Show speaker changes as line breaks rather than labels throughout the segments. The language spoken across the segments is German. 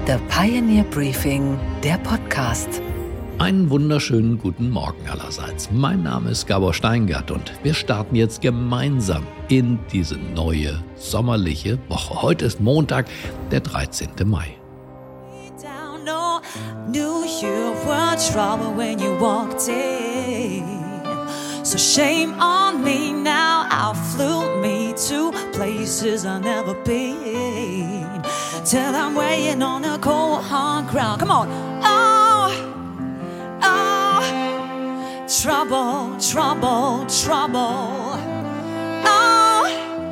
The Pioneer Briefing, der Podcast.
Einen wunderschönen guten Morgen allerseits. Mein Name ist Gabor Steingart und wir starten jetzt gemeinsam in diese neue sommerliche Woche. Heute ist Montag, der 13. Mai.
So shame on me now, I flew me to places I've never been. Till I'm weighing on a cold hard ground. Come on. Oh, oh, trouble, trouble, trouble. Oh,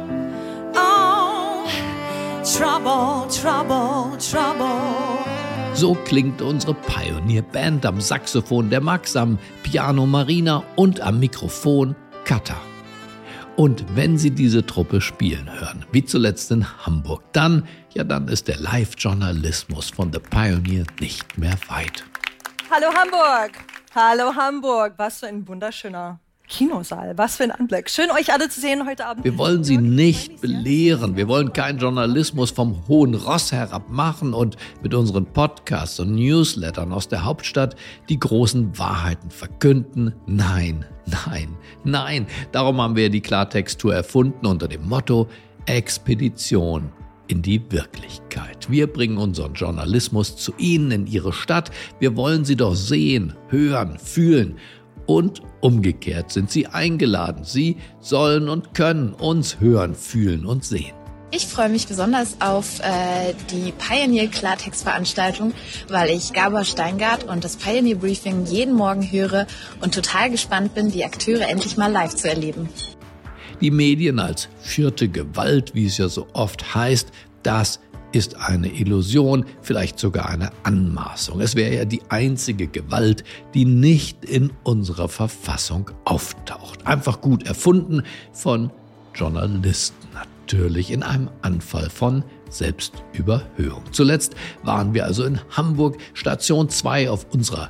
oh, trouble, trouble, trouble.
So klingt unsere Pioneer-Band am Saxophon der Max, am Piano Marina und am Mikrofon Katha. Und wenn Sie diese Truppe spielen hören, wie zuletzt in Hamburg, dann ist der Live-Journalismus von The Pioneer nicht mehr weit.
Hallo Hamburg! Hallo Hamburg! Was für ein wunderschöner Kinosaal, was für ein Anblick. Schön, euch alle zu sehen heute Abend.
Wir wollen Sie nicht belehren. Wir wollen keinen Journalismus vom hohen Ross herab machen und mit unseren Podcasts und Newslettern aus der Hauptstadt die großen Wahrheiten verkünden. Nein, nein, nein. Darum haben wir die Klartext-Tour erfunden unter dem Motto Expedition in die Wirklichkeit. Wir bringen unseren Journalismus zu Ihnen in Ihre Stadt. Wir wollen Sie doch sehen, hören, fühlen. Und umgekehrt sind Sie eingeladen. Sie sollen und können uns hören, fühlen und sehen.
Ich freue mich besonders auf die Pioneer Klartext-Veranstaltung, weil ich Gabor Steingart und das Pioneer Briefing jeden Morgen höre und total gespannt bin, die Akteure endlich mal live zu erleben.
Die Medien als vierte Gewalt, wie es ja so oft heißt, das ist eine Illusion, vielleicht sogar eine Anmaßung. Es wäre ja die einzige Gewalt, die nicht in unserer Verfassung auftaucht. Einfach gut erfunden von Journalisten, natürlich in einem Anfall von Selbstüberhöhung. Zuletzt waren wir also in Hamburg, Station 2 auf unserer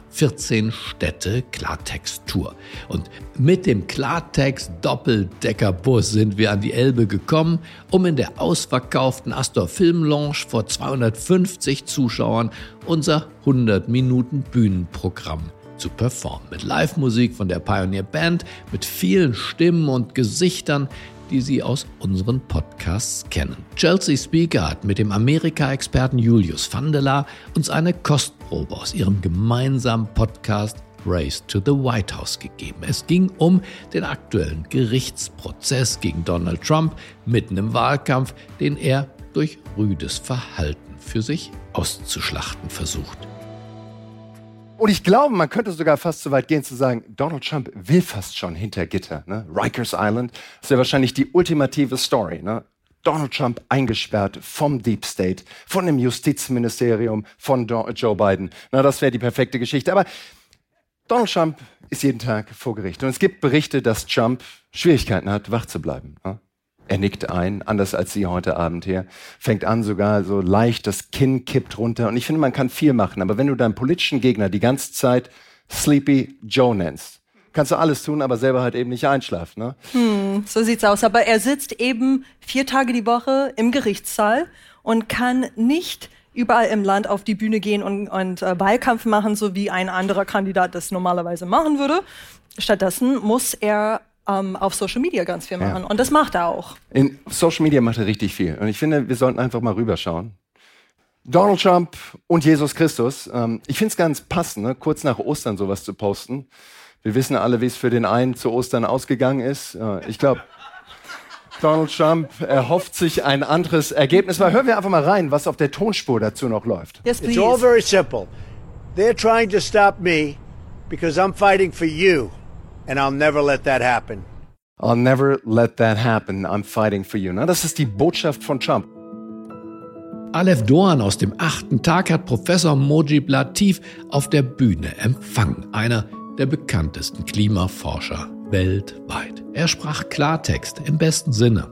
14-Städte-Klartext-Tour. Und mit dem Klartext-Doppeldeckerbus sind wir an die Elbe gekommen, um in der ausverkauften Astor Film Lounge vor 250 Zuschauern unser 100-Minuten-Bühnenprogramm zu performen. Mit Live-Musik von der Pioneer Band, mit vielen Stimmen und Gesichtern, die Sie aus unseren Podcasts kennen. Chelsea Speaker hat mit dem Amerika-Experten Julius Vandela uns eine Kostprobe aus ihrem gemeinsamen Podcast Race to the White House gegeben. Es ging um den aktuellen Gerichtsprozess gegen Donald Trump mitten im Wahlkampf, den er durch rüdes Verhalten für sich auszuschlachten versucht.
Und ich glaube, man könnte sogar fast so weit gehen zu sagen, Donald Trump will fast schon hinter Gitter. Ne? Rikers Island ist ja wahrscheinlich die ultimative Story. Ne? Donald Trump eingesperrt vom Deep State, von dem Justizministerium, von Joe Biden. Na, das wäre die perfekte Geschichte. Aber Donald Trump ist jeden Tag vor Gericht. Und es gibt Berichte, dass Trump Schwierigkeiten hat, wach zu bleiben. Ne? Er nickt ein, anders als Sie heute Abend hier. Fängt an sogar so leicht, das Kinn kippt runter. Und ich finde, man kann viel machen. Aber wenn du deinen politischen Gegner die ganze Zeit Sleepy Joe nennst, kannst du alles tun, aber selber halt eben nicht einschlafen. Ne?
So sieht's aus. Aber er sitzt eben 4 Tage die Woche im Gerichtssaal und kann nicht überall im Land auf die Bühne gehen und Wahlkampf machen, so wie ein anderer Kandidat das normalerweise machen würde. Stattdessen muss er auf Social Media ganz viel machen. Ja. Und das macht er auch.
In Social Media macht er richtig viel. Und ich finde, wir sollten einfach mal rüberschauen. Donald Trump und Jesus Christus. Ich finde es ganz passend, ne? Kurz nach Ostern sowas zu posten. Wir wissen alle, wie es für den einen zu Ostern ausgegangen ist. Ich glaube, Donald Trump erhofft sich ein anderes Ergebnis. Mal hören wir einfach mal rein, was auf der Tonspur dazu noch läuft.
Yes, please.
It's all very simple. They're trying to stop me because I'm fighting for you. And I'll never let that happen.
I'll never let that happen. I'm fighting for you. Na, das ist die Botschaft von Trump.
Aleph Doan aus dem 8. Tag hat Professor Mojib Latif auf der Bühne empfangen. Einer der bekanntesten Klimaforscher weltweit. Er sprach Klartext im besten Sinne.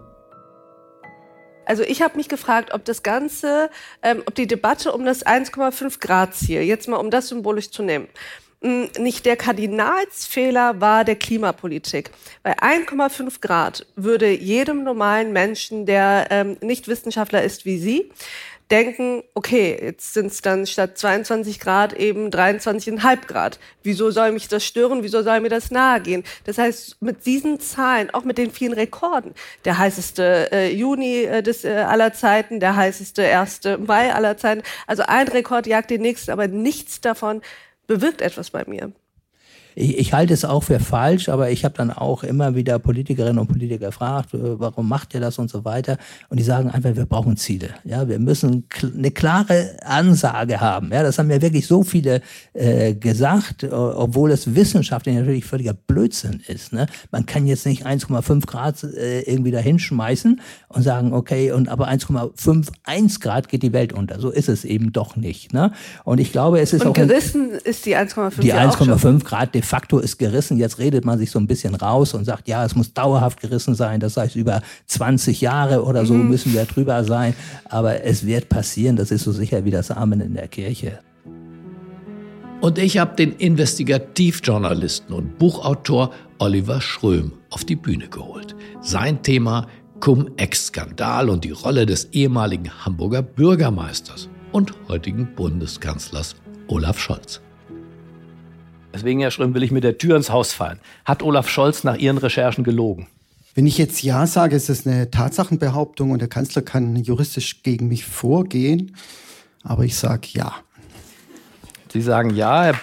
Also ich habe mich gefragt, ob das Ganze, ob die Debatte um das 1,5 Grad Ziel, jetzt mal um das symbolisch zu nehmen, nicht der Kardinalsfehler war der Klimapolitik. Bei 1,5 Grad würde jedem normalen Menschen, der nicht Wissenschaftler ist wie Sie, denken, okay, jetzt sind es dann statt 22 Grad eben 23,5 Grad. Wieso soll mich das stören? Wieso soll mir das nahe gehen? Das heißt, mit diesen Zahlen, auch mit den vielen Rekorden, der heißeste Juni aller Zeiten, der heißeste 1. Mai aller Zeiten, also ein Rekord jagt den nächsten, aber nichts davon bewirkt etwas bei mir.
Ich halte es auch für falsch, aber ich habe dann auch immer wieder Politikerinnen und Politiker gefragt, warum macht ihr das und so weiter. Und die sagen einfach, wir brauchen Ziele. Ja, wir müssen eine klare Ansage haben. Ja, das haben ja wirklich so viele gesagt, obwohl es wissenschaftlich natürlich völliger Blödsinn ist. Ne? Man kann jetzt nicht 1,5 Grad irgendwie da hinschmeißen und sagen, okay, aber 1,51 Grad geht die Welt unter. So ist es eben doch nicht. Ne? Und ich glaube, es ist
und
auch...
gerissen ist die 1,5
Die 1,5 Grad de facto ist gerissen. Jetzt redet man sich so ein bisschen raus und sagt, ja, es muss dauerhaft gerissen sein. Das heißt, über 20 Jahre oder so müssen wir drüber sein. Aber es wird passieren. Das ist so sicher wie das Amen in der Kirche.
Und ich habe den Investigativjournalisten und Buchautor Oliver Schröm auf die Bühne geholt. Sein Thema Cum-Ex-Skandal und die Rolle des ehemaligen Hamburger Bürgermeisters und heutigen Bundeskanzlers Olaf Scholz.
Deswegen, Herr Schröm, will ich mit der Tür ins Haus fallen. Hat Olaf Scholz nach Ihren Recherchen gelogen?
Wenn ich jetzt Ja sage, ist es eine Tatsachenbehauptung und der Kanzler kann juristisch gegen mich vorgehen. Aber ich sage Ja.
Sie sagen Ja.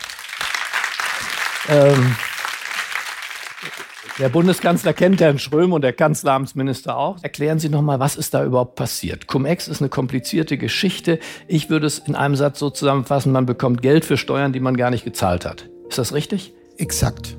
Der Bundeskanzler kennt Herrn Schröm und der Kanzleramtsminister auch. Erklären Sie noch mal, was ist da überhaupt passiert? Cum-Ex ist eine komplizierte Geschichte. Ich würde es in einem Satz so zusammenfassen, man bekommt Geld für Steuern, die man gar nicht gezahlt hat. Ist das richtig?
Exakt.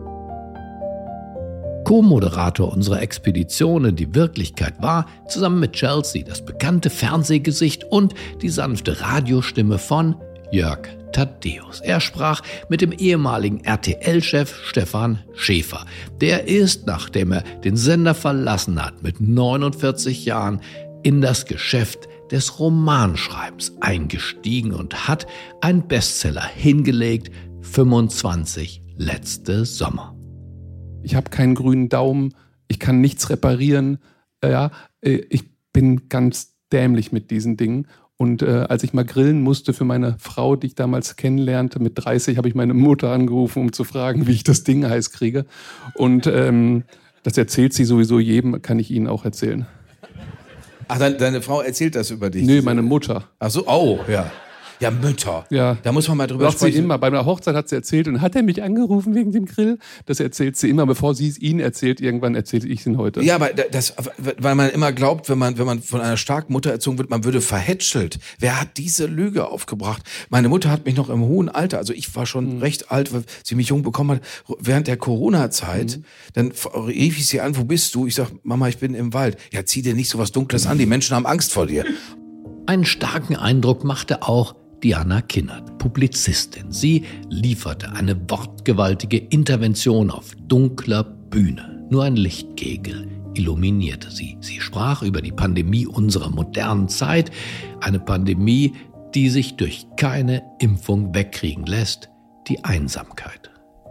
Co-Moderator unserer Expedition in die Wirklichkeit war, zusammen mit Chelsea, das bekannte Fernsehgesicht und die sanfte Radiostimme von Jörg Thaddeus. Er sprach mit dem ehemaligen RTL-Chef Stefan Schäfer. Der ist, nachdem er den Sender verlassen hat, mit 49 Jahren in das Geschäft des Romanschreibens eingestiegen und hat einen Bestseller hingelegt, 25 letzte Sommer.
Ich habe keinen grünen Daumen, ich kann nichts reparieren. Ich bin ganz dämlich mit diesen Dingen. Und als ich mal grillen musste für meine Frau, die ich damals kennenlernte, mit 30, habe ich meine Mutter angerufen, um zu fragen, wie ich das Ding heiß kriege. Und das erzählt sie sowieso jedem, kann ich Ihnen auch erzählen.
Ach, deine Frau erzählt das über dich?
Nee, meine Mutter.
Ach so, oh, ja. Ja, Mütter.
Ja.
Da muss man mal drüber sprechen.
Sie immer. Bei einer Hochzeit hat sie erzählt und hat er mich angerufen wegen dem Grill. Das erzählt sie immer, bevor sie es Ihnen erzählt. Irgendwann erzähle ich es Ihnen heute.
Ja, aber weil man immer glaubt, wenn man von einer starken Mutter erzogen wird, man würde verhätschelt. Wer hat diese Lüge aufgebracht? Meine Mutter hat mich noch im hohen Alter, also ich war schon recht alt, weil sie mich jung bekommen hat, während der Corona-Zeit, dann rief ich sie an, wo bist du? Ich sag, Mama, ich bin im Wald. Ja, zieh dir nicht so was Dunkles an, die Menschen haben Angst vor dir.
Einen starken Eindruck machte auch Diana Kinnert, Publizistin. Sie lieferte eine wortgewaltige Intervention auf dunkler Bühne. Nur ein Lichtkegel illuminierte sie. Sie sprach über die Pandemie unserer modernen Zeit. Eine Pandemie, die sich durch keine Impfung wegkriegen lässt. Die Einsamkeit.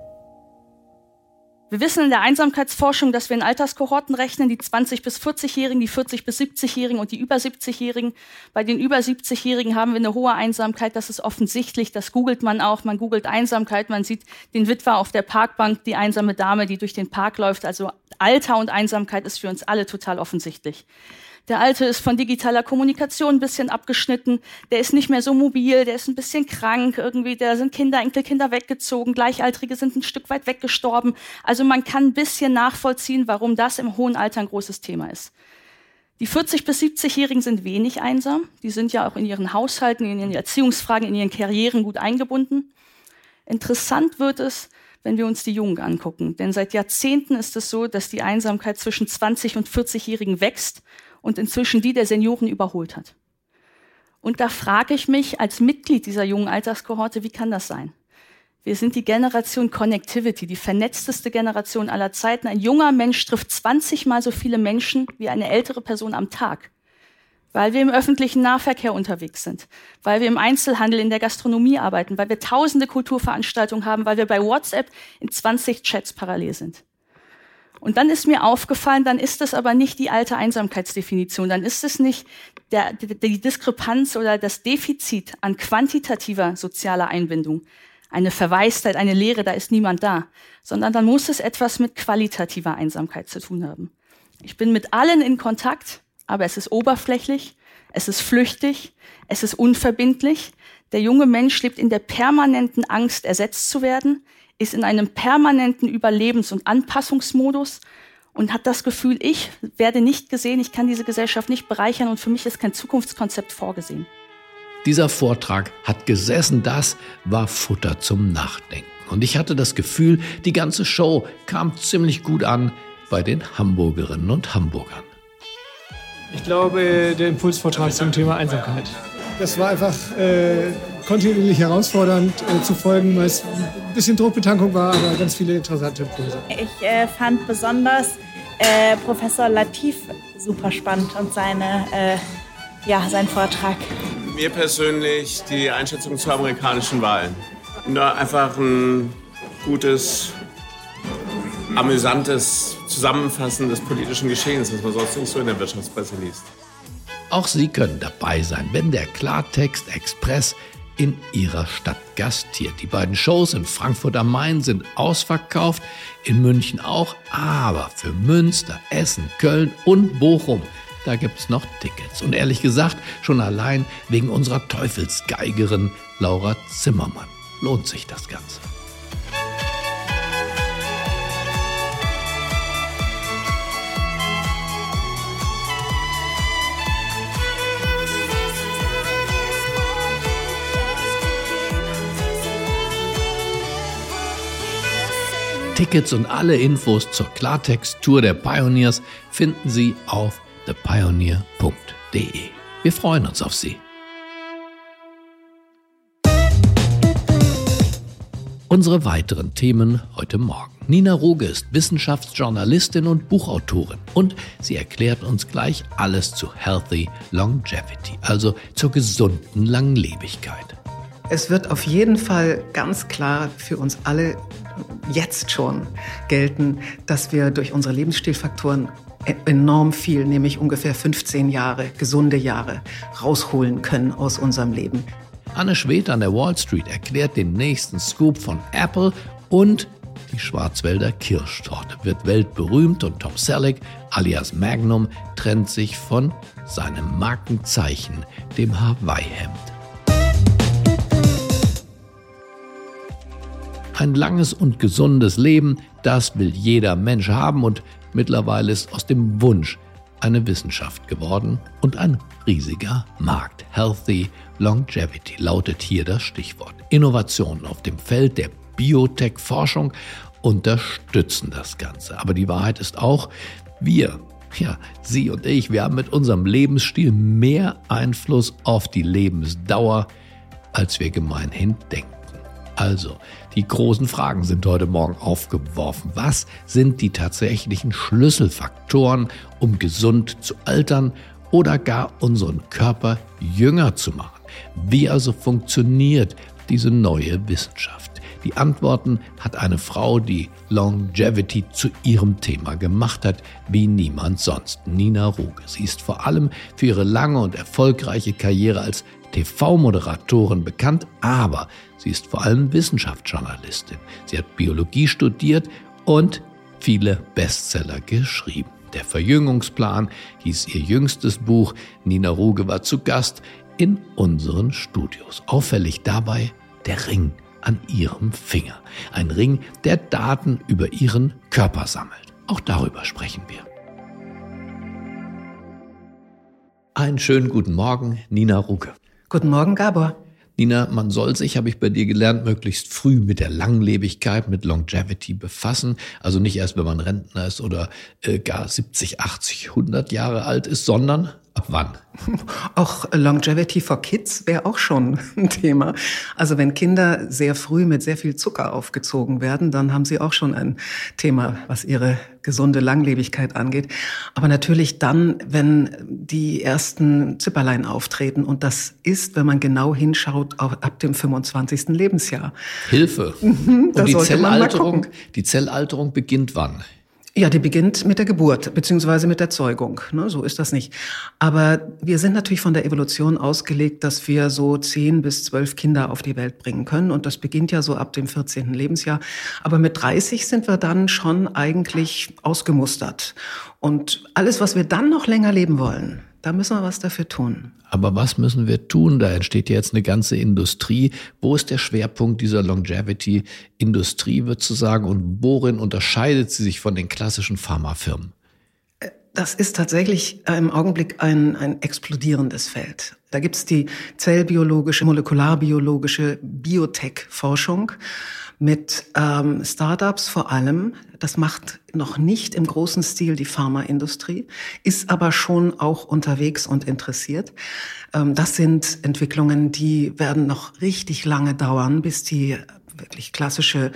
Wir wissen in der Einsamkeitsforschung, dass wir in Alterskohorten rechnen, die 20- bis 40-Jährigen, die 40- bis 70-Jährigen und die über 70-Jährigen. Bei den über 70-Jährigen haben wir eine hohe Einsamkeit, das ist offensichtlich, das googelt man auch. Man googelt Einsamkeit, man sieht den Witwer auf der Parkbank, die einsame Dame, die durch den Park läuft. Also Alter und Einsamkeit ist für uns alle total offensichtlich. Der Alte ist von digitaler Kommunikation ein bisschen abgeschnitten, der ist nicht mehr so mobil, der ist ein bisschen krank irgendwie, da sind Kinder, Enkelkinder weggezogen, Gleichaltrige sind ein Stück weit weggestorben. Also man kann ein bisschen nachvollziehen, warum das im hohen Alter ein großes Thema ist. Die 40- bis 70-Jährigen sind wenig einsam, die sind ja auch in ihren Haushalten, in ihren Erziehungsfragen, in ihren Karrieren gut eingebunden. Interessant wird es, wenn wir uns die Jungen angucken, denn seit Jahrzehnten ist es so, dass die Einsamkeit zwischen 20- und 40-Jährigen wächst und inzwischen die der Senioren überholt hat. Und da frage ich mich als Mitglied dieser jungen Alterskohorte, wie kann das sein? Wir sind die Generation Connectivity, die vernetzteste Generation aller Zeiten. Ein junger Mensch trifft 20 Mal so viele Menschen wie eine ältere Person am Tag. weil wir im öffentlichen Nahverkehr unterwegs sind, weil wir im Einzelhandel, in der Gastronomie arbeiten, weil wir tausende Kulturveranstaltungen haben, weil wir bei WhatsApp in 20 Chats parallel sind. Und dann ist mir aufgefallen, dann ist das aber nicht die alte Einsamkeitsdefinition, dann ist es nicht die Diskrepanz oder das Defizit an quantitativer sozialer Einbindung, eine Verwaistheit, eine Leere, da ist niemand da, sondern dann muss es etwas mit qualitativer Einsamkeit zu tun haben. Ich bin mit allen in Kontakt, aber es ist oberflächlich, es ist flüchtig, es ist unverbindlich. Der junge Mensch lebt in der permanenten Angst, ersetzt zu werden, ist in einem permanenten Überlebens- und Anpassungsmodus und hat das Gefühl, ich werde nicht gesehen, ich kann diese Gesellschaft nicht bereichern und für mich ist kein Zukunftskonzept vorgesehen.
Dieser Vortrag hat gesessen, das war Futter zum Nachdenken. Und ich hatte das Gefühl, die ganze Show kam ziemlich gut an bei den Hamburgerinnen und Hamburgern.
Ich glaube, der Impulsvortrag zum Thema Einsamkeit. Das war einfach kontinuierlich herausfordernd zu folgen, weil es ein bisschen Druckbetankung war, aber ganz viele interessante Impulse.
Ich fand besonders Professor Latif super spannend und seinen Vortrag.
Mir persönlich die Einschätzung zur amerikanischen Wahl. Nur einfach ein gutes, amüsantes Zusammenfassen des politischen Geschehens, das man sonst nicht so in der Wirtschaftspresse liest.
Auch Sie können dabei sein, wenn der Klartext Express in Ihrer Stadt gastiert. Die beiden Shows in Frankfurt am Main sind ausverkauft, in München auch, aber für Münster, Essen, Köln und Bochum, da gibt's noch Tickets. Und ehrlich gesagt, schon allein wegen unserer Teufelsgeigerin Laura Zimmermann lohnt sich das Ganze. Tickets und alle Infos zur Klartext-Tour der Pioneers finden Sie auf thepioneer.de. Wir freuen uns auf Sie. Unsere weiteren Themen heute Morgen. Nina Ruge ist Wissenschaftsjournalistin und Buchautorin und sie erklärt uns gleich alles zu Healthy Longevity, also zur gesunden Langlebigkeit.
Es wird auf jeden Fall ganz klar für uns alle jetzt schon gelten, dass wir durch unsere Lebensstilfaktoren enorm viel, nämlich ungefähr 15 Jahre, gesunde Jahre, rausholen können aus unserem Leben.
Anne Schwed an der Wall Street erklärt den nächsten Scoop von Apple und die Schwarzwälder Kirschtorte wird weltberühmt und Tom Selleck alias Magnum trennt sich von seinem Markenzeichen, dem Hawaii-Hemd. Ein langes und gesundes Leben, das will jeder Mensch haben und mittlerweile ist aus dem Wunsch eine Wissenschaft geworden und ein riesiger Markt. Healthy Longevity lautet hier das Stichwort. Innovationen auf dem Feld der Biotech-Forschung unterstützen das Ganze. Aber die Wahrheit ist auch, Sie und ich, wir haben mit unserem Lebensstil mehr Einfluss auf die Lebensdauer, als wir gemeinhin denken. Also, die großen Fragen sind heute Morgen aufgeworfen. Was sind die tatsächlichen Schlüsselfaktoren, um gesund zu altern oder gar unseren Körper jünger zu machen? Wie also funktioniert diese neue Wissenschaft? Die Antworten hat eine Frau, die Longevity zu ihrem Thema gemacht hat, wie niemand sonst, Nina Ruge. Sie ist vor allem für ihre lange und erfolgreiche Karriere als TV-Moderatorin bekannt, aber sie ist vor allem Wissenschaftsjournalistin. Sie hat Biologie studiert und viele Bestseller geschrieben. Der Verjüngungsplan hieß ihr jüngstes Buch. Nina Ruge war zu Gast in unseren Studios. Auffällig dabei der Ring an ihrem Finger. Ein Ring, der Daten über ihren Körper sammelt. Auch darüber sprechen wir. Einen schönen guten Morgen, Nina Ruge.
Guten Morgen, Gabor.
Nina, man soll sich, habe ich bei dir gelernt, möglichst früh mit der Langlebigkeit, mit Longevity befassen. Also nicht erst, wenn man Rentner ist oder gar 70, 80, 100 Jahre alt ist, sondern ab wann?
Auch Longevity for Kids wäre auch schon ein Thema. Also wenn Kinder sehr früh mit sehr viel Zucker aufgezogen werden, dann haben sie auch schon ein Thema, was ihre gesunde Langlebigkeit angeht. Aber natürlich dann, wenn die ersten Zipperlein auftreten. Und das ist, wenn man genau hinschaut, auch ab dem 25. Lebensjahr.
Hilfe. Und die Zellalterung beginnt wann?
Ja, die beginnt mit der Geburt, beziehungsweise mit der Zeugung. Ne, so ist das nicht. Aber wir sind natürlich von der Evolution ausgelegt, dass wir so 10 bis 12 Kinder auf die Welt bringen können. Und das beginnt ja so ab dem 14. Lebensjahr. Aber mit 30 sind wir dann schon eigentlich ausgemustert. Und alles, was wir dann noch länger leben wollen, da müssen wir was dafür tun.
Aber was müssen wir tun? Da entsteht ja jetzt eine ganze Industrie. Wo ist der Schwerpunkt dieser Longevity-Industrie, würdest du sagen? Und worin unterscheidet sie sich von den klassischen Pharmafirmen?
Das ist tatsächlich im Augenblick ein explodierendes Feld. Da gibt's die zellbiologische, molekularbiologische Biotech-Forschung mit Startups vor allem. Das macht noch nicht im großen Stil die Pharmaindustrie, ist aber schon auch unterwegs und interessiert. Das sind Entwicklungen, die werden noch richtig lange dauern, bis die wirklich klassische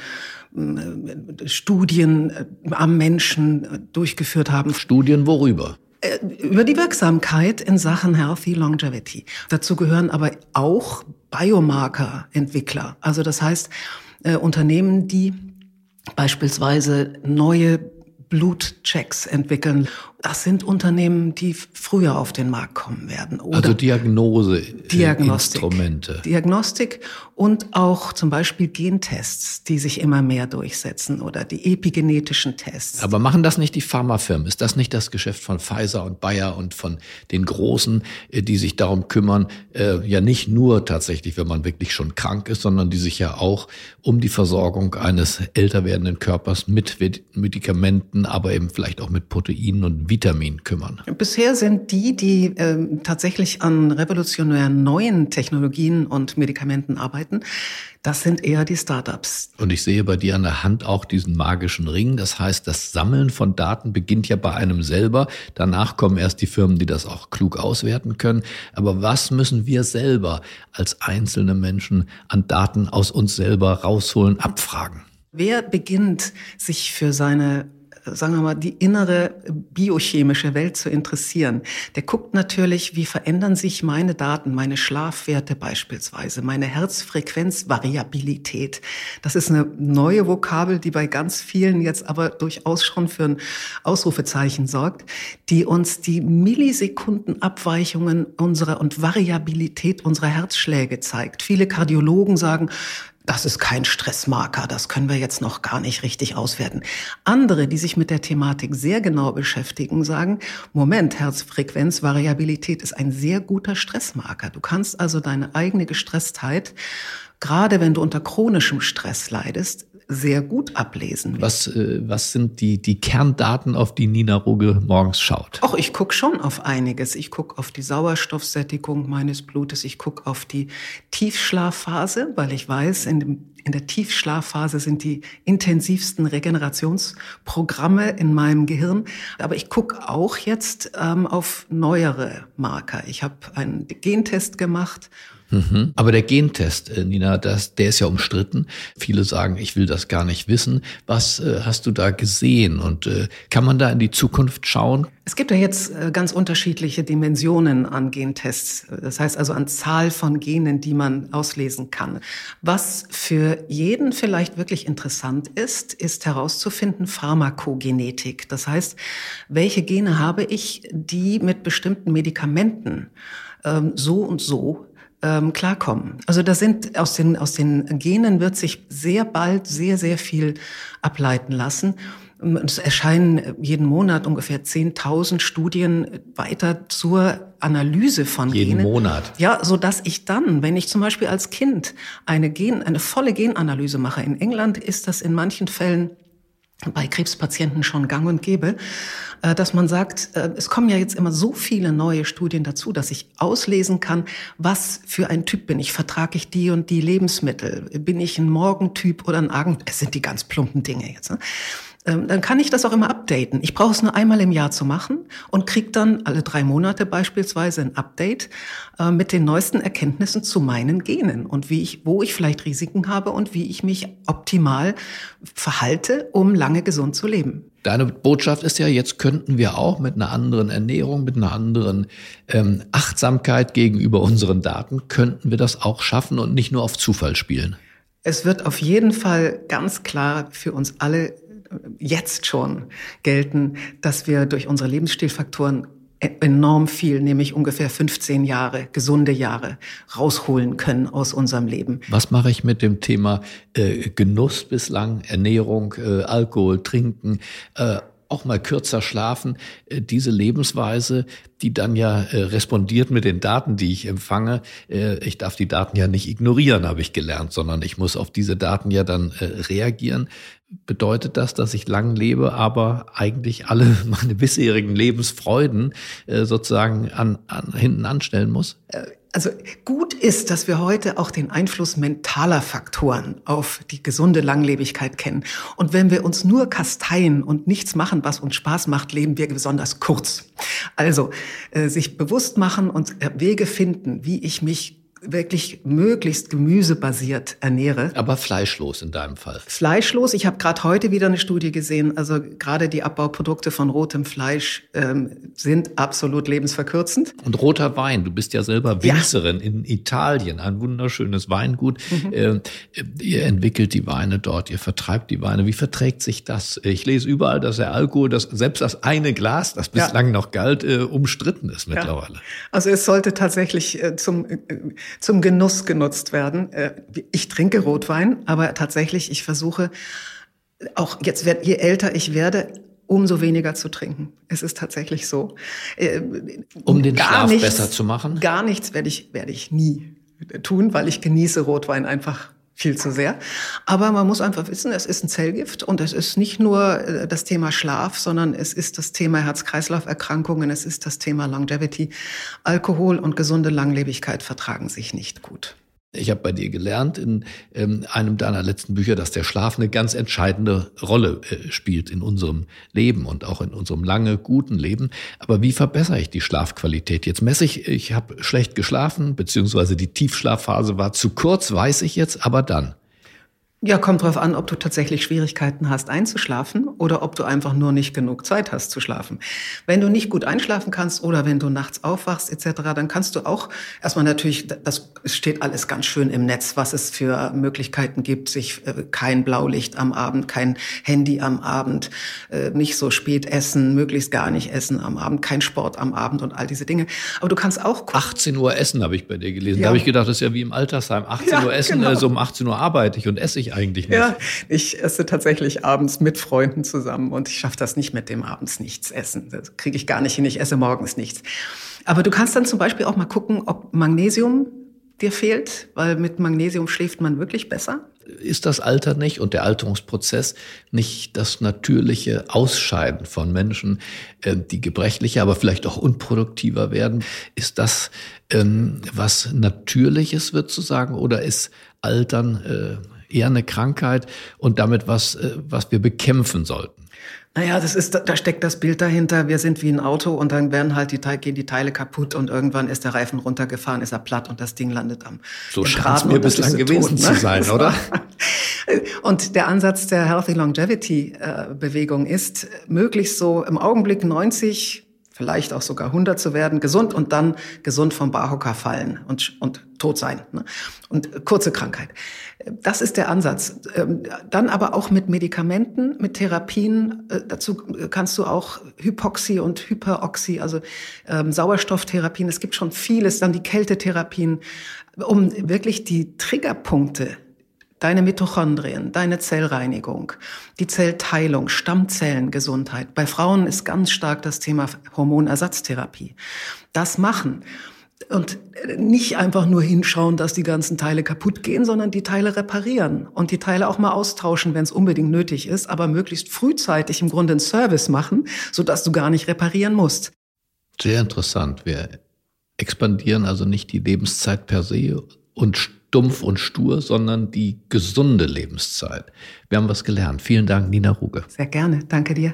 Studien am Menschen durchgeführt haben.
Studien worüber?
Über die Wirksamkeit in Sachen Healthy Longevity. Dazu gehören aber auch Biomarker-Entwickler. Also das heißt, Unternehmen, die beispielsweise neue Blutchecks entwickeln. Das sind Unternehmen, die früher auf den Markt kommen werden. Oder
also Diagnostik-Instrumente.
Diagnostik und auch zum Beispiel Gentests, die sich immer mehr durchsetzen oder die epigenetischen Tests.
Aber machen das nicht die Pharmafirmen? Ist das nicht das Geschäft von Pfizer und Bayer und von den Großen, die sich darum kümmern, ja nicht nur tatsächlich, wenn man wirklich schon krank ist, sondern die sich ja auch um die Versorgung eines älter werdenden Körpers mit Medikamenten, aber eben vielleicht auch mit Proteinen und Vitaminen kümmern?
Bisher sind die tatsächlich an revolutionären neuen Technologien und Medikamenten arbeiten, das sind eher die Startups.
Und ich sehe bei dir an der Hand auch diesen magischen Ring. Das heißt, das Sammeln von Daten beginnt ja bei einem selber. Danach kommen erst die Firmen, die das auch klug auswerten können. Aber was müssen wir selber als einzelne Menschen an Daten aus uns selber rausholen, abfragen?
Wer beginnt, sich für seine, sagen wir mal, die innere biochemische Welt zu interessieren, der guckt natürlich, wie verändern sich meine Daten, meine Schlafwerte beispielsweise, meine Herzfrequenzvariabilität. Das ist eine neue Vokabel, die bei ganz vielen jetzt aber durchaus schon für ein Ausrufezeichen sorgt, die uns die Millisekundenabweichungen unserer und Variabilität unserer Herzschläge zeigt. Viele Kardiologen sagen, das ist kein Stressmarker, das können wir jetzt noch gar nicht richtig auswerten. Andere, die sich mit der Thematik sehr genau beschäftigen, sagen, Moment, Herzfrequenzvariabilität ist ein sehr guter Stressmarker. Du kannst also deine eigene Gestresstheit, gerade wenn du unter chronischem Stress leidest, sehr gut ablesen.
Was sind die Kerndaten, auf die Nina Ruge morgens schaut?
Ach, ich gucke schon auf einiges. Ich gucke auf die Sauerstoffsättigung meines Blutes. Ich gucke auf die Tiefschlafphase, weil ich weiß, in der Tiefschlafphase sind die intensivsten Regenerationsprogramme in meinem Gehirn. Aber ich gucke auch jetzt auf neuere Marker. Ich habe einen Gentest gemacht.
Aber der Gentest, Nina, der ist ja umstritten. Viele sagen, ich will das gar nicht wissen. Was hast du da gesehen und kann man da in die Zukunft schauen?
Es gibt ja jetzt ganz unterschiedliche Dimensionen an Gentests. Das heißt also an Zahl von Genen, die man auslesen kann. Was für jeden vielleicht wirklich interessant ist, ist herauszufinden Pharmakogenetik. Das heißt, welche Gene habe ich, die mit bestimmten Medikamenten so und so klarkommen. Also da sind aus den Genen wird sich sehr bald sehr, sehr viel ableiten lassen. Es erscheinen jeden Monat ungefähr 10.000 Studien weiter zur Analyse von Genen.
Jeden Monat?
Ja, so dass ich dann, wenn ich zum Beispiel als Kind eine volle Genanalyse mache, in England ist das in manchen Fällen bei Krebspatienten schon gang und gäbe, dass man sagt, es kommen ja jetzt immer so viele neue Studien dazu, dass ich auslesen kann, was für ein Typ bin ich. Vertrage ich die und die Lebensmittel? Bin ich ein Morgentyp oder ein Abend? Es sind die ganz plumpen Dinge jetzt. Ne? dann kann ich das auch immer updaten. Ich brauche es nur einmal im Jahr zu machen und kriege dann alle 3 Monate beispielsweise ein Update mit den neuesten Erkenntnissen zu meinen Genen und wo ich vielleicht Risiken habe und wie ich mich optimal verhalte, um lange gesund zu leben.
Deine Botschaft ist ja, jetzt könnten wir auch mit einer anderen Ernährung, mit einer anderen Achtsamkeit gegenüber unseren Daten, könnten wir das auch schaffen und nicht nur auf Zufall spielen.
Es wird auf jeden Fall ganz klar für uns alle jetzt schon gelten, dass wir durch unsere Lebensstilfaktoren enorm viel, nämlich ungefähr 15 Jahre, gesunde Jahre, rausholen können aus unserem Leben.
Was mache ich mit dem Thema Genuss bislang, Ernährung, Alkohol, Trinken, auch mal kürzer schlafen, diese Lebensweise, die dann ja respondiert mit den Daten, die ich empfange. Ich darf die Daten ja nicht ignorieren, habe ich gelernt, sondern ich muss auf diese Daten ja dann reagieren. Bedeutet das, dass ich lang lebe, aber eigentlich alle meine bisherigen Lebensfreuden sozusagen hinten anstellen muss?
Also gut ist, dass wir heute auch den Einfluss mentaler Faktoren auf die gesunde Langlebigkeit kennen. Und wenn wir uns nur kasteien und nichts machen, was uns Spaß macht, leben wir besonders kurz. Also sich bewusst machen und Wege finden, wie ich mich wirklich möglichst gemüsebasiert ernähre.
Aber fleischlos in deinem Fall.
Fleischlos. Ich habe gerade heute wieder eine Studie gesehen, also gerade die Abbauprodukte von rotem Fleisch sind absolut lebensverkürzend.
Und roter Wein, du bist ja selber Winzerin in Italien, ein wunderschönes Weingut. Ihr entwickelt die Weine dort, ihr vertreibt die Weine. Wie verträgt sich das? Ich lese überall, dass der Alkohol, selbst das eine Glas, das bislang noch galt, umstritten ist mittlerweile. Ja.
Also es sollte tatsächlich zum Genuss genutzt werden. Ich trinke Rotwein, aber tatsächlich, ich versuche auch jetzt, je älter ich werde, umso weniger zu trinken. Es ist tatsächlich so.
Um den Schlaf besser zu machen?
Gar nichts werde ich nie tun, weil ich genieße Rotwein einfach viel zu sehr. Aber man muss einfach wissen, es ist ein Zellgift und es ist nicht nur das Thema Schlaf, sondern es ist das Thema Herz-Kreislauf-Erkrankungen, es ist das Thema Longevity. Alkohol und gesunde Langlebigkeit vertragen sich nicht gut.
Ich habe bei dir gelernt in einem deiner letzten Bücher, dass der Schlaf eine ganz entscheidende Rolle spielt in unserem Leben und auch in unserem lange guten Leben. Aber wie verbessere ich die Schlafqualität? Jetzt messe ich habe schlecht geschlafen, beziehungsweise die Tiefschlafphase war zu kurz, weiß ich jetzt, aber dann?
Ja, kommt drauf an, ob du tatsächlich Schwierigkeiten hast einzuschlafen oder ob du einfach nur nicht genug Zeit hast zu schlafen. Wenn du nicht gut einschlafen kannst oder wenn du nachts aufwachst etc., dann kannst du auch erstmal natürlich, das steht alles ganz schön im Netz, was es für Möglichkeiten gibt, sich kein Blaulicht am Abend, kein Handy am Abend, nicht so spät essen, möglichst gar nicht essen am Abend, kein Sport am Abend und all diese Dinge. Aber du kannst auch
18 Uhr essen, habe ich bei dir gelesen.
Ja.
Da habe ich gedacht, das ist ja wie im Altersheim. 18 Uhr essen,
genau.
So um 18 Uhr arbeite ich und esse ich eigentlich nicht.
Ja, ich esse tatsächlich abends mit Freunden zusammen und ich schaffe das nicht mit dem abends nichts essen. Das kriege ich gar nicht hin, ich esse morgens nichts. Aber du kannst dann zum Beispiel auch mal gucken, ob Magnesium dir fehlt, weil mit Magnesium schläft man wirklich besser.
Ist das Alter nicht und der Alterungsprozess nicht das natürliche Ausscheiden von Menschen, die gebrechlicher, aber vielleicht auch unproduktiver werden? Ist das was Natürliches, würdest du sagen, oder ist Altern eher eine Krankheit und damit was wir bekämpfen sollten?
Naja, da steckt das Bild dahinter, wir sind wie ein Auto und dann werden halt gehen die Teile kaputt und irgendwann ist der Reifen runtergefahren, ist er platt und das Ding landet
So scheint es mir bislang gewesen zu sein, oder?
Und der Ansatz der Healthy Longevity Bewegung ist, möglichst so im Augenblick 90, vielleicht auch sogar 100 zu werden, gesund und dann gesund vom Barhocker fallen und tot sein. Ne? Und kurze Krankheit. Das ist der Ansatz. Dann aber auch mit Medikamenten, mit Therapien. Dazu kannst du auch Hypoxie und Hyperoxie, also Sauerstofftherapien. Es gibt schon vieles. Dann die Kältetherapien, um wirklich die Triggerpunkte, deine Mitochondrien, deine Zellreinigung, die Zellteilung, Stammzellengesundheit. Bei Frauen ist ganz stark das Thema Hormonersatztherapie. Das machen. Und nicht einfach nur hinschauen, dass die ganzen Teile kaputt gehen, sondern die Teile reparieren und die Teile auch mal austauschen, wenn es unbedingt nötig ist, aber möglichst frühzeitig im Grunde einen Service machen, sodass du gar nicht reparieren musst.
Sehr interessant. Wir expandieren also nicht die Lebenszeit per se und dumpf und stur, sondern die gesunde Lebenszeit. Wir haben was gelernt. Vielen Dank, Nina Ruge.
Sehr gerne. Danke dir.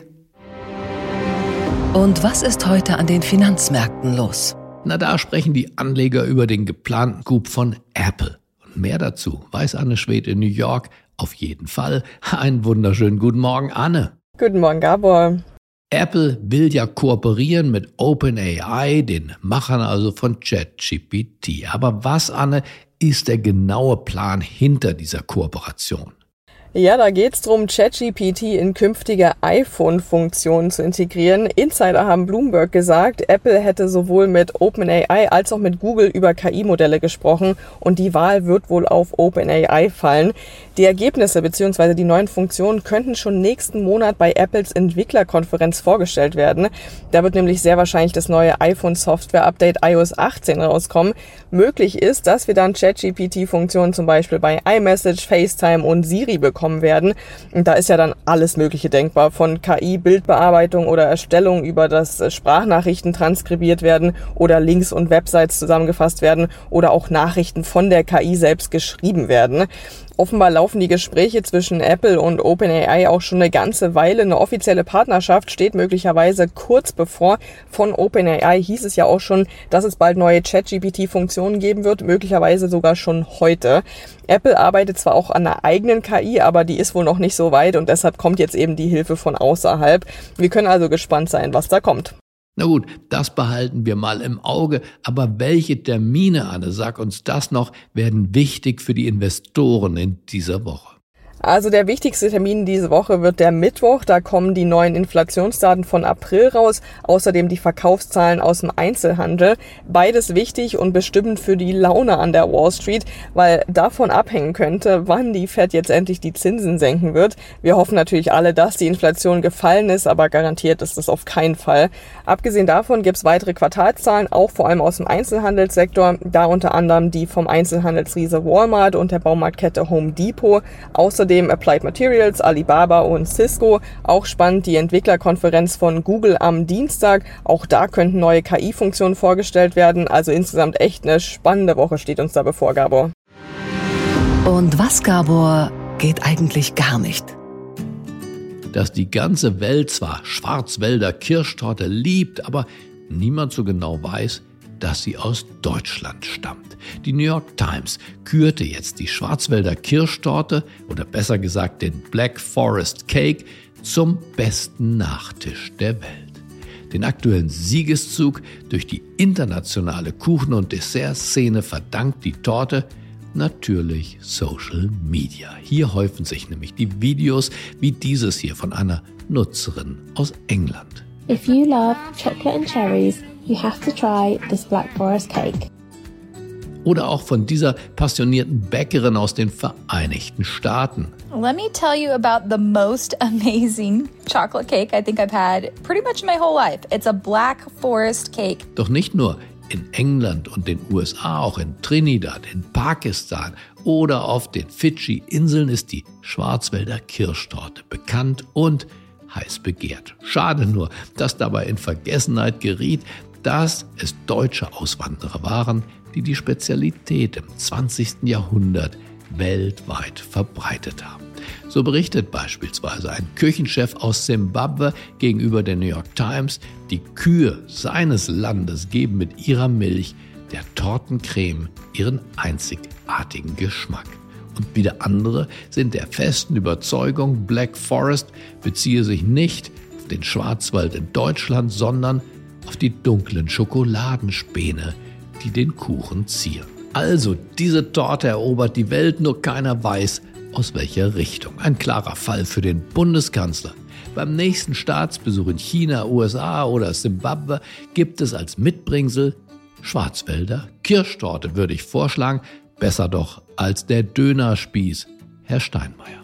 Und was ist heute an den Finanzmärkten los?
Na, da sprechen die Anleger über den geplanten Coup von Apple. Und mehr dazu weiß Anne Schwedt in New York auf jeden Fall. Einen wunderschönen guten Morgen, Anne.
Guten Morgen, Gabor.
Apple will ja kooperieren mit OpenAI, den Machern also von ChatGPT. Aber was, Anne, ist der genaue Plan hinter dieser Kooperation?
Ja, da geht's drum, ChatGPT in künftige iPhone-Funktionen zu integrieren. Insider haben Bloomberg gesagt, Apple hätte sowohl mit OpenAI als auch mit Google über KI-Modelle gesprochen und die Wahl wird wohl auf OpenAI fallen. Die Ergebnisse bzw. die neuen Funktionen könnten schon nächsten Monat bei Apples Entwicklerkonferenz vorgestellt werden. Da wird nämlich sehr wahrscheinlich das neue iPhone-Software-Update iOS 18 rauskommen. Möglich ist, dass wir dann ChatGPT-Funktionen zum Beispiel bei iMessage, FaceTime und Siri bekommen werden. Und da ist ja dann alles Mögliche denkbar, von KI-Bildbearbeitung oder Erstellung über das Sprachnachrichten transkribiert werden oder Links und Websites zusammengefasst werden oder auch Nachrichten von der KI selbst geschrieben werden. Offenbar laufen die Gespräche zwischen Apple und OpenAI auch schon eine ganze Weile. Eine offizielle Partnerschaft steht möglicherweise kurz bevor. Von OpenAI hieß es ja auch schon, dass es bald neue ChatGPT-Funktionen geben wird, möglicherweise sogar schon heute. Apple arbeitet zwar auch an einer eigenen KI, aber die ist wohl noch nicht so weit und deshalb kommt jetzt eben die Hilfe von außerhalb. Wir können also gespannt sein, was da kommt.
Na gut, das behalten wir mal im Auge. Aber welche Termine, Anne, sag uns das noch, werden wichtig für die Investoren in dieser Woche?
Also der wichtigste Termin diese Woche wird der Mittwoch. Da kommen die neuen Inflationsdaten von April raus. Außerdem die Verkaufszahlen aus dem Einzelhandel. Beides wichtig und bestimmend für die Laune an der Wall Street, weil davon abhängen könnte, wann die Fed jetzt endlich die Zinsen senken wird. Wir hoffen natürlich alle, dass die Inflation gefallen ist, aber garantiert ist das auf keinen Fall. Abgesehen davon gibt es weitere Quartalszahlen, auch vor allem aus dem Einzelhandelssektor. Da unter anderem die vom Einzelhandelsriese Walmart und der Baumarktkette Home Depot. Außerdem Applied Materials, Alibaba und Cisco. Auch spannend die Entwicklerkonferenz von Google am Dienstag. Auch da könnten neue KI-Funktionen vorgestellt werden. Also insgesamt echt eine spannende Woche steht uns da bevor, Gabor.
Und was, Gabor, geht eigentlich gar nicht?
Dass die ganze Welt zwar Schwarzwälder Kirschtorte liebt, aber niemand so genau weiß, dass sie aus Deutschland stammt. Die New York Times kürte jetzt die Schwarzwälder Kirschtorte oder besser gesagt den Black Forest Cake zum besten Nachtisch der Welt. Den aktuellen Siegeszug durch die internationale Kuchen- und Dessertszene verdankt die Torte natürlich Social Media. Hier häufen sich nämlich die Videos wie dieses hier von einer Nutzerin aus England.
If you love chocolate and cherries, you have to try this Black Forest Cake.
Oder auch von dieser passionierten Bäckerin aus den Vereinigten Staaten.
Let me tell you about the most amazing chocolate cake I think I've had pretty much my whole life. It's a Black Forest Cake.
Doch nicht nur in England und den USA, auch in Trinidad, in Pakistan oder auf den Fidschi-Inseln ist die Schwarzwälder Kirschtorte bekannt und heiß begehrt. Schade nur, dass dabei in Vergessenheit geriet, dass es deutsche Auswanderer waren, die die Spezialität im 20. Jahrhundert weltweit verbreitet haben. So berichtet beispielsweise ein Küchenchef aus Zimbabwe gegenüber der New York Times, die Kühe seines Landes geben mit ihrer Milch der Tortencreme ihren einzigartigen Geschmack. Und wieder andere sind der festen Überzeugung, Black Forest beziehe sich nicht auf den Schwarzwald in Deutschland, sondern auf die dunklen Schokoladenspäne, die den Kuchen zieren. Also, diese Torte erobert die Welt, nur keiner weiß, aus welcher Richtung. Ein klarer Fall für den Bundeskanzler. Beim nächsten Staatsbesuch in China, USA oder Zimbabwe gibt es als Mitbringsel Schwarzwälder Kirschtorte, würde ich vorschlagen. Besser doch als der Dönerspieß, Herr Steinmeier.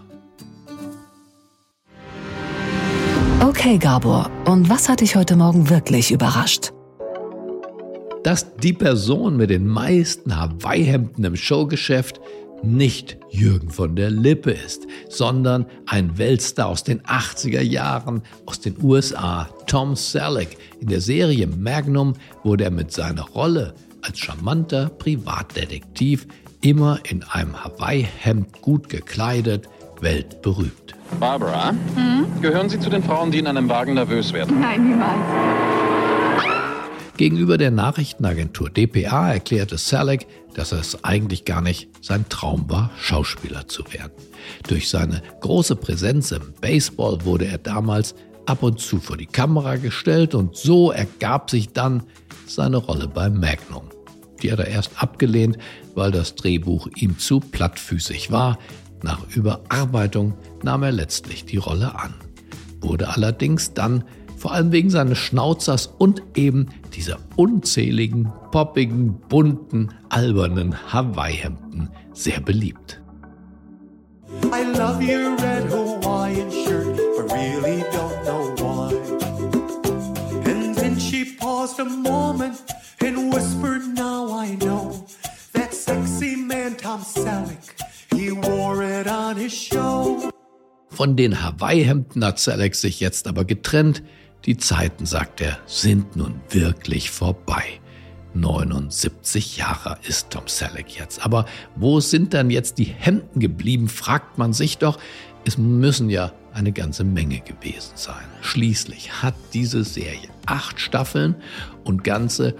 Okay, Gabor, und was hat dich heute Morgen wirklich überrascht?
Dass die Person mit den meisten Hawaii-Hemden im Showgeschäft nicht Jürgen von der Lippe ist, sondern ein Weltstar aus den 80er Jahren aus den USA, Tom Selleck. In der Serie Magnum wurde er mit seiner Rolle als charmanter Privatdetektiv, immer in einem Hawaii-Hemd gut gekleidet, weltberühmt.
Barbara, gehören Sie zu den Frauen, die in einem Wagen nervös werden?
Nein, niemals.
Gegenüber der Nachrichtenagentur dpa erklärte Selleck, dass es eigentlich gar nicht sein Traum war, Schauspieler zu werden. Durch seine große Präsenz im Baseball wurde er damals ab und zu vor die Kamera gestellt und so ergab sich dann seine Rolle bei Magnum. Die hat er erst abgelehnt, weil das Drehbuch ihm zu plattfüßig war. Nach Überarbeitung nahm er letztlich die Rolle an, wurde allerdings dann vor allem wegen seines Schnauzers und eben dieser unzähligen, poppigen, bunten, albernen Hawaii-Hemden sehr beliebt.
I love your red Hawaiian shirt, I really don't know why. And then she paused a moment and whispered, now I know that sexy man Tom Selleck, he wore it on his show.
Von den Hawaii-Hemden hat Selleck sich jetzt aber getrennt. Die Zeiten, sagt er, sind nun wirklich vorbei. 79 Jahre ist Tom Selleck jetzt. Aber wo sind dann jetzt die Hemden geblieben, fragt man sich doch. Es müssen ja eine ganze Menge gewesen sein. Schließlich hat diese Serie 8 Staffeln und ganze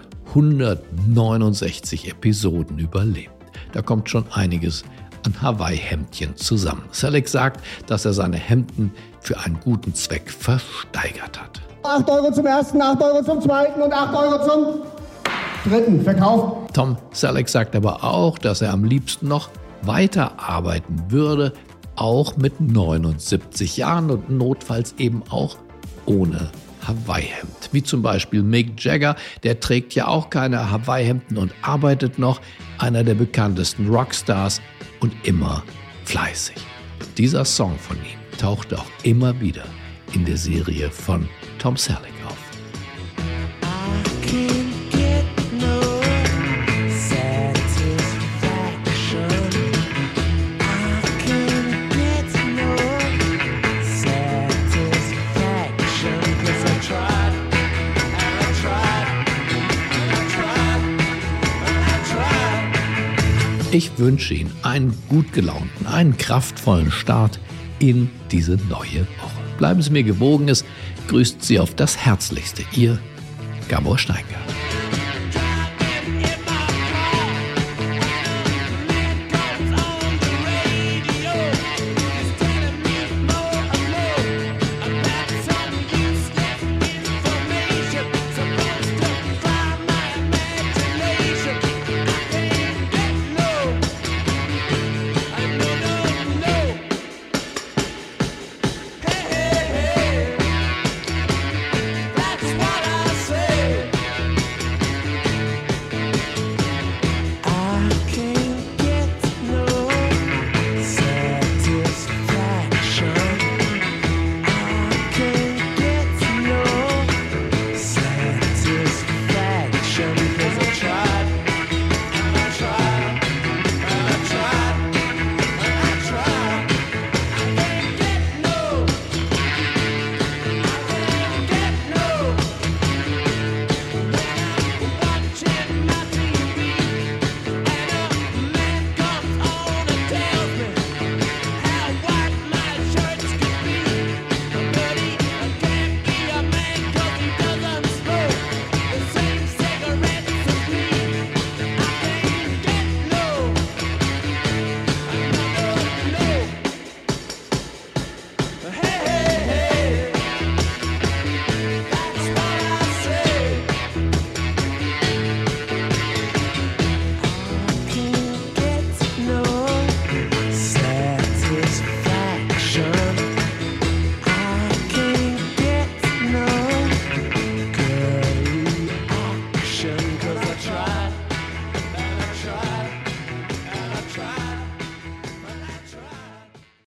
169 Episoden überlebt. Da kommt schon einiges an Hawaii-Hemdchen zusammen. Selleck sagt, dass er seine Hemden für einen guten Zweck versteigert hat.
8 Euro zum ersten, 8 Euro zum zweiten und 8 Euro zum dritten verkauft.
Tom Selleck sagt aber auch, dass er am liebsten noch weiterarbeiten würde, auch mit 79 Jahren und notfalls eben auch ohne Hawaii-Hemd. Wie zum Beispiel Mick Jagger, der trägt ja auch keine Hawaii-Hemden und arbeitet noch, einer der bekanntesten Rockstars und immer fleißig. Dieser Song von ihm tauchte auch immer wieder in der Serie von Tom Selleck auf. Ich wünsche Ihnen einen gut gelaunten, einen kraftvollen Start in diese neue Woche. Bleiben Sie mir gewogen, es grüßt Sie auf das Herzlichste. Ihr Gabor Steingart.